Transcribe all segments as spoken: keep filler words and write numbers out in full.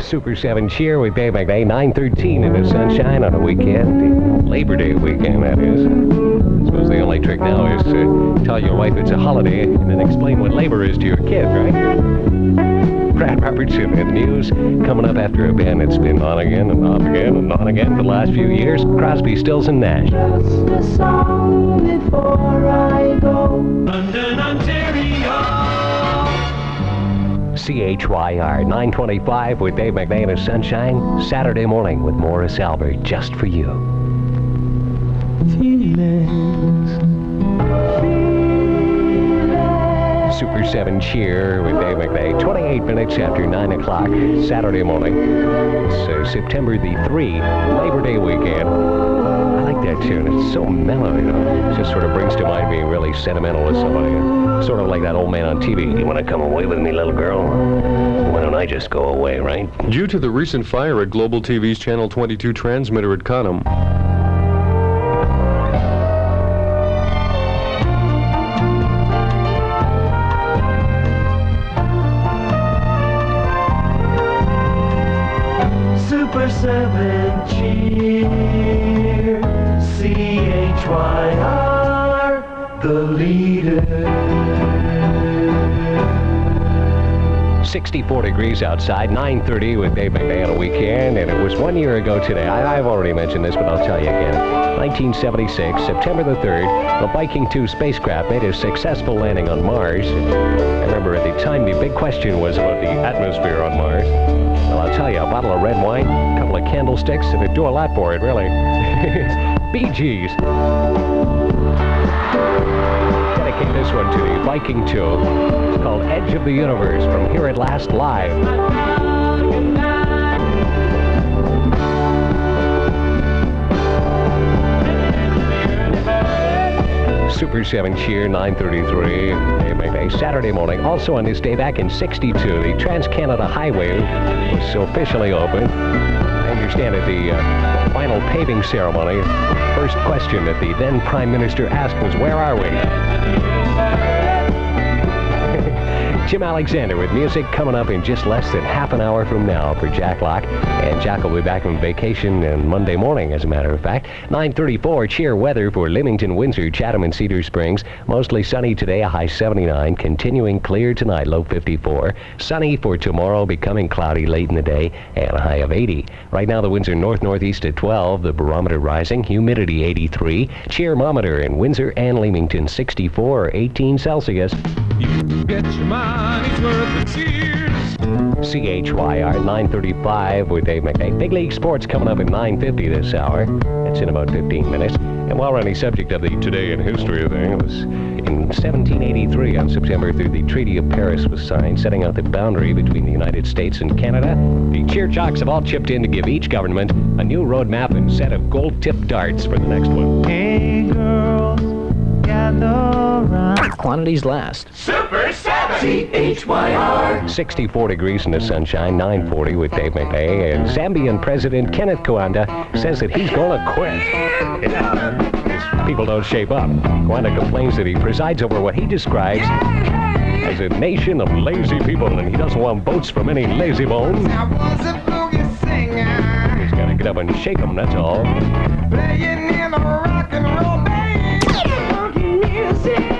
Super seven Cheer with Dave McVeigh, nine thirteen in the sunshine on a weekend. Labor Day weekend, that is. I suppose the only trick now is to tell your wife it's a holiday and then explain what labor is to your kids, right? Brad Robertson in news coming up after a band that's been on again and off again and on again for the last few years. Crosby, Stills, and Nash. Just a song before I go. London, Ontario. C H Y R nine twenty-five with Dave McVeigh in the sunshine. Saturday morning with Morris Albert, just for you. Feelings. Super seven Cheer with Dave McVeigh. twenty-eight minutes after nine o'clock, Saturday morning. It's uh, September the third, Labor Day weekend. I like that tune. It's so mellow, you know. It just sort of brings to mind being really sentimental with somebody. Sort of like that old man on T V. You want to come away with me, little girl? Why don't I just go away, right? Due to the recent fire at Global T V's Channel twenty-two transmitter at Conham, Super seven Cheer. C H Y R, the leader. sixty-four degrees outside, nine thirty with Dave McVeigh on a weekend, and it was one year ago today. I, I've already mentioned this, but I'll tell you again. nineteen seventy-six, September the third, the Viking two spacecraft made a successful landing on Mars. I remember at the time the big question was about the atmosphere on Mars. Well, I'll tell you, a bottle of red wine, a couple of candlesticks, and it'd do a lot for it, really. Bee Gees. Dedicate this one to the Viking two. It's called Edge of the Universe from Here at Last Live. Super seven Cheer, nine thirty-three. Dave McVeigh, Saturday morning. Also on this day back in sixty-two, the Trans-Canada Highway was officially open. I understand at the uh, final paving ceremony, the first question that the then Prime Minister asked was, where are we? Jim Alexander with music coming up in just less than half an hour from now for Jack Locke. And Jack will be back on vacation on Monday morning, as a matter of fact. nine thirty-four, Cheer weather for Leamington, Windsor, Chatham, and Cedar Springs. Mostly sunny today, a high seventy-nine. Continuing clear tonight, low fifty-four. Sunny for tomorrow, becoming cloudy late in the day, and a high of eighty. Right now, the winds are north-northeast at twelve. The barometer rising. Humidity eighty-three. Cheermometer in Windsor and Leamington, sixty-four or eighteen Celsius. You get your money's worth of Cheers. C H Y R nine thirty-five with Dave McVeigh. Big League Sports coming up at nine fifty this hour. That's in about fifteen minutes. And while we're on the subject of the Today in History thing, it was in seventeen eighty-three on September third, the Treaty of Paris was signed, setting out the boundary between the United States and Canada. The Cheer Jocks have all chipped in to give each government a new roadmap and set of gold-tipped darts for the next one. Hey girls, gather round. Quantities last. Super seven C H Y R. sixty-four degrees in the sunshine, nine forty with Dave McVeigh, and Zambian President Kenneth Kaunda says that he's going to quit. Yeah, people don't shape up. Kaunda complains that he presides over what he describes as a nation of lazy people, and he doesn't want votes from any lazy bones. He's got to get up and shake them, that's all. Playing in a rock and roll band. Funky music.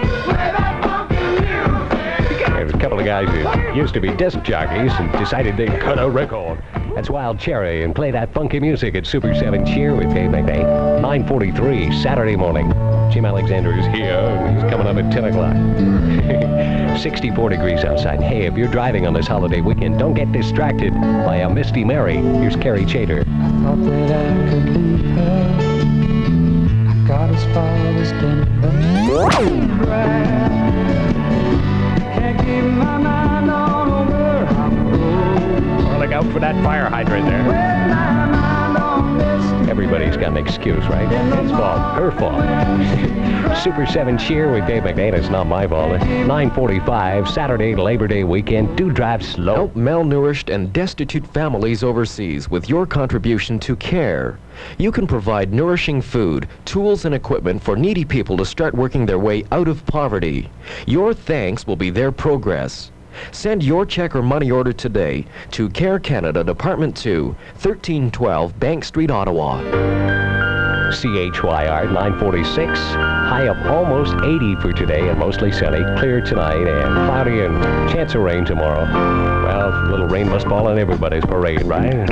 There's a couple of guys who used to be disc jockeys and decided they'd cut a record. That's Wild Cherry, and play that funky music at Super seven Cheer with Dave McVeigh. nine forty-three, Saturday morning. Jim Alexander is here, and he's coming up at ten o'clock. sixty-four degrees outside. Hey, if you're driving on this holiday weekend, don't get distracted by a Misty Mary. Here's Carrie Chater. I thought that I could leave her. I got as far as Denver. Can't keep my mind on where I'm going. Well, look out for that fire hydrant there. With my mind on this. Everybody's got an excuse, right? His fault. Her fault. Super seven Cheer with Dave McVeigh. It's not my fault. nine forty-five, Saturday, Labor Day weekend. Do drive slow. Help malnourished and destitute families overseas with your contribution to CARE. You can provide nourishing food, tools, and equipment for needy people to start working their way out of poverty. Your thanks will be their progress. Send your check or money order today to Care Canada, Department two, thirteen twelve Bank Street, Ottawa. C H Y R nine forty-six, high of almost eighty for today and mostly sunny. Clear tonight and cloudy and chance of rain tomorrow. Well, a little rain must fall on everybody's parade, right?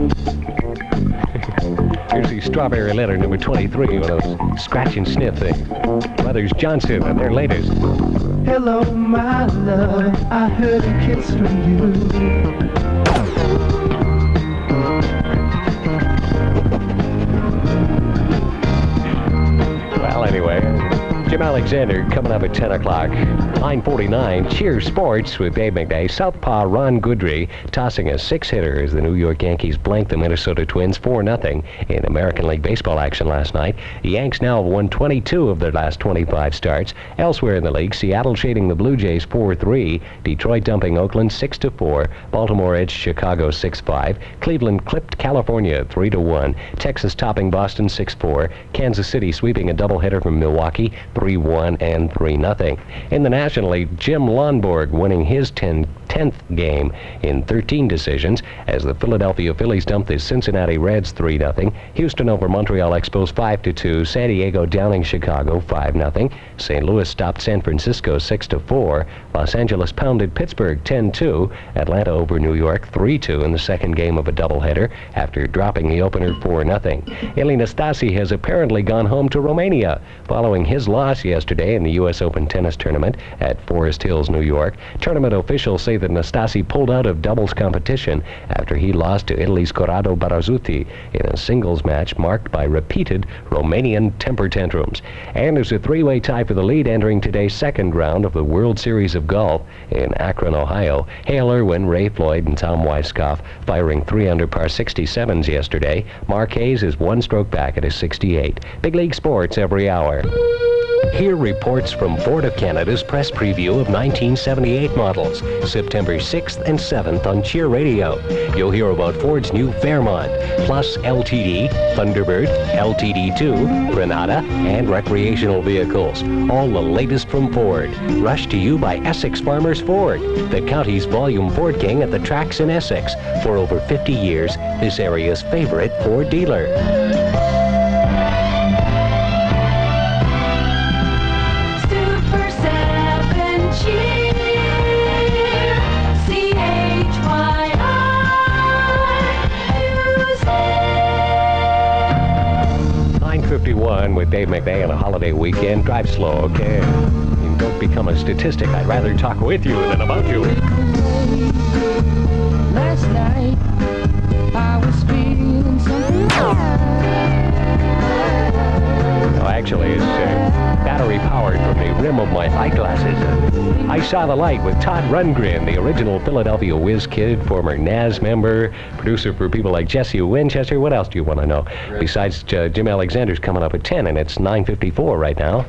Here's the Strawberry Letter number twenty-three, one of those scratch and sniff things. Brothers Johnson and their latest. Hello, my love, I heard a kiss from you. Well, anyway, Jim Alexander coming up at ten o'clock. nine forty-nine, Cheer Sports with Dave McKay. Southpaw Ron Goodry tossing a six-hitter as the New York Yankees blanked the Minnesota Twins four nothing in American League Baseball action last night. The Yanks now have won twenty-two of their last twenty-five starts. Elsewhere in the league, Seattle shading the Blue Jays four three. Detroit dumping Oakland six to four. Baltimore edged Chicago six five. Cleveland clipped California three to one. Texas topping Boston six four. Kansas City sweeping a doubleheader from Milwaukee three one and three nothing. In the National League, Jim Lonborg winning his tenth game in thirteen decisions as the Philadelphia Phillies dumped the Cincinnati Reds three nothing. Houston over Montreal Expos five to two. San Diego downing Chicago five nothing. Saint Louis stopped San Francisco six to four. Los Angeles pounded Pittsburgh ten two. Atlanta over New York three two in the second game of a doubleheader after dropping the opener four nothing. Eli Nastase has apparently gone home to Romania following his loss yesterday in the U S Open tennis tournament at Forest Hills, New York. Tournament officials say that Nastase pulled out of doubles competition after he lost to Italy's Corrado Barazzuti in a singles match marked by repeated Romanian temper tantrums. And there's a three-way tie for the lead entering today's second round of the World Series of Golf in Akron, Ohio. Hale Irwin, Ray Floyd, and Tom Weiskopf firing three under par sixty-sevens yesterday. Mark Hayes is one stroke back at his sixty-eight. Big League Sports every hour. Here reports from Ford of Canada's press preview of nineteen seventy-eight models, September sixth and seventh on Cheer Radio. You'll hear about Ford's new Fairmont, plus L T D, Thunderbird, L T D two, Granada, and recreational vehicles. All the latest from Ford. Rushed to you by Essex Farmers Ford, the county's volume Ford king at the tracks in Essex. For over fifty years, this area's favorite Ford dealer. fifty-one with Dave McKay on a holiday weekend. Drive slow, okay? And don't become a statistic. I'd rather talk with you than about you. Last night I was feeling something. No, actually, it's uh, battery powered from the rim of my eyeglasses. I Saw the Light with Todd Rundgren, the original Philadelphia whiz kid, former N A S member, producer for people like Jesse Winchester. What else do you want to know? Right. Besides, uh, Jim Alexander's coming up at ten, and it's nine fifty-four right now.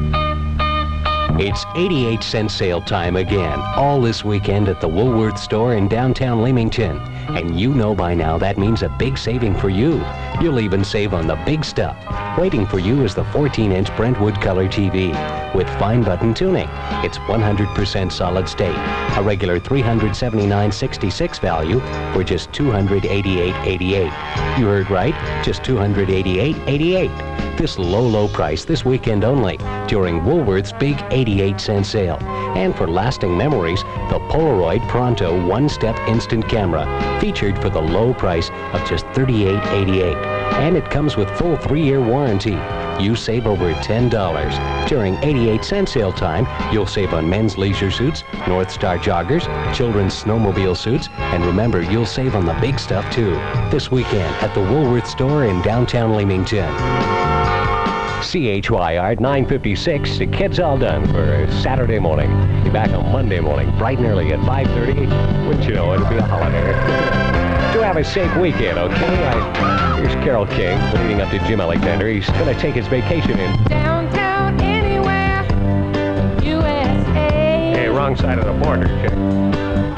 It's eighty-eight cent sale time again, all this weekend at the Woolworth store in downtown Leamington. And you know by now that means a big saving for you. You'll even save on the big stuff. Waiting for you is the fourteen inch Brentwood Color T V with fine button tuning. It's one hundred percent solid state, a regular three hundred seventy-nine dollars and sixty-six cents value for just two hundred eighty-eight dollars and eighty-eight cents. You heard right, just two hundred eighty-eight dollars and eighty-eight cents. This low, low price this weekend only during Woolworth's big eighty-eight cent sale. And for lasting memories, the Polaroid Pronto one-step instant camera, featured for the low price of just thirty-eight dollars and eighty-eight cents. And it comes with full three-year warranty. You save over ten dollars. During eighty-eight cent sale time, you'll save on men's leisure suits, North Star joggers, children's snowmobile suits, and remember, you'll save on the big stuff too. This weekend at the Woolworth store in downtown Leamington. C H Y R nine fifty-six, the kid's all done for Saturday morning. Be back on Monday morning, bright and early at five thirty. Wouldn't you know, it'll be a holiday. Do have a safe weekend, okay? I, here's Carol King leading up to Jim Alexander. He's going to take his vacation in Downtown anywhere, U S A. Hey, wrong side of the border, Jim.